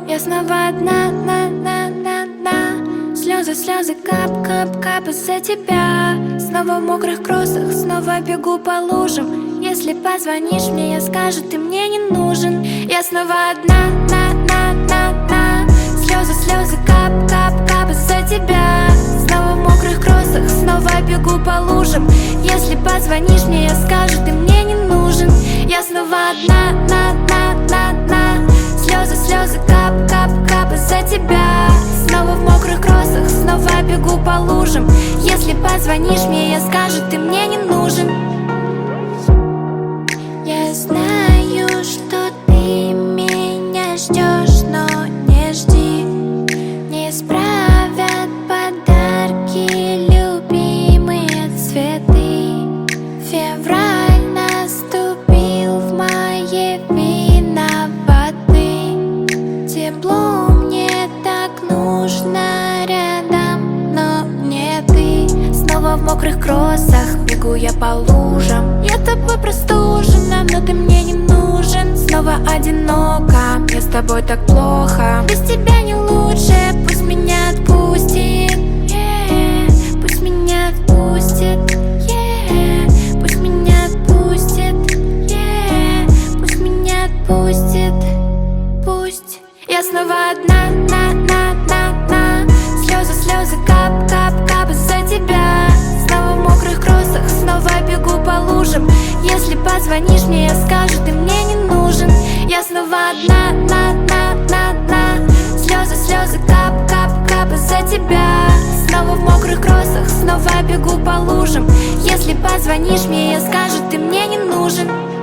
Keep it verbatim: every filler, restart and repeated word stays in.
Я снова одна, на, на, на, на. Слезы, слезы, кап, кап, кап из-за тебя. Снова в мокрых кроссах, снова бегу по лужам. Если позвонишь мне, я скажу, ты мне не нужен. Я снова одна, на, на, на, на. Слезы, слезы, кап, кап, кап из-за тебя. Снова в мокрых кроссах, снова бегу по лужам. Если позвонишь мне, я скажу, ты мне не нужен. Я снова одна, на, на, на, на. Слезы, слезы, кап, кап, кап из-за тебя. Снова в мокрых кроссах, снова бегу по лужам. Если позвонишь мне, я скажу, ты мне не нужен. Я знаю, что ты меня ждешь, но не жди. Не исправят подарки, любимые цветы. Февраль наступил в моей виноваты. Тепло мне так нужно рядом, но не ты. Снова в мокрых кроссах бегу я по лужам. Я тобой простужена, но ты мне не нужен. Снова одиноко, мне с тобой так плохо. Без тебя не лучше, пусть меня отпустит, yeah. Пусть меня отпустит, yeah. Пусть меня отпустит, yeah. Пусть меня отпустит, пусть. Я снова одна, на, на, на, на. Слезы, слезы, кап, кап, кап из-за тебя. Снова в мокрых кроссах, снова бегу по лужам. Если позвонишь мне, я скажу, ты мне не нужен. Я снова одна, на, на, на, на. Слезы, слезы, кап, кап, кап из-за тебя. Снова в мокрых кроссах, снова бегу по лужам. Если позвонишь мне, я скажу, ты мне не нужен.